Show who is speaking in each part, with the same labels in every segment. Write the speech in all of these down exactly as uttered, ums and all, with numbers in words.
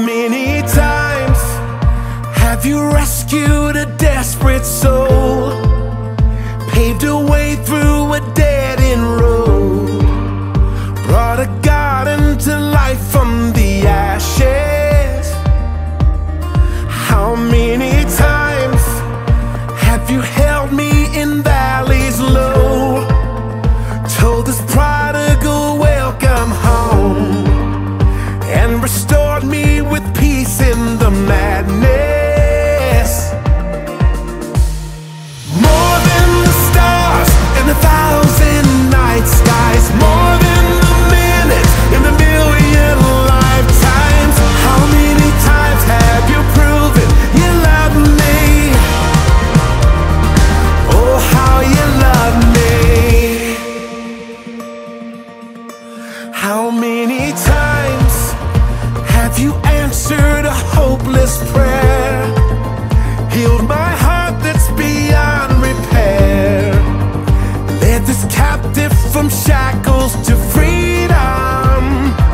Speaker 1: many times have you rescued a desperate soul, paved a way through a dead-end road, brought a garden to life from the ashes? How many times have you held me in valleys low, told this prodigal welcome home, and restored me with peace in the madness? More than the stars and a thousand night skies, more than the minutes in a million lifetimes. How many times have you proven you love me? Oh, how you love me. How many times have you answered a hopeless prayer, healed my heart that's beyond repair, led this captive from shackles to freedom?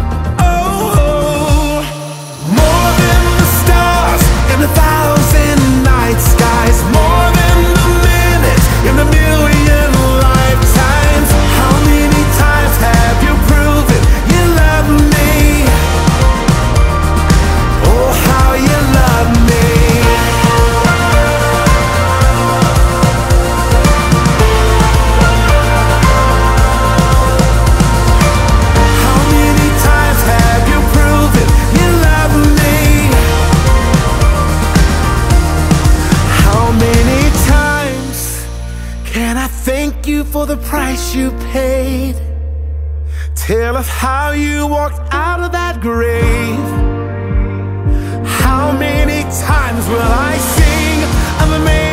Speaker 1: Oh, more than the stars and a thousand night skies, more than the minutes in a million lifetimes. How many times have you proven you love me? Oh, how you love me. How many times have you proven you love me? How many times can I thank you for the price you paid? Tell of how you walked out of that grave. How many times will I sing of the man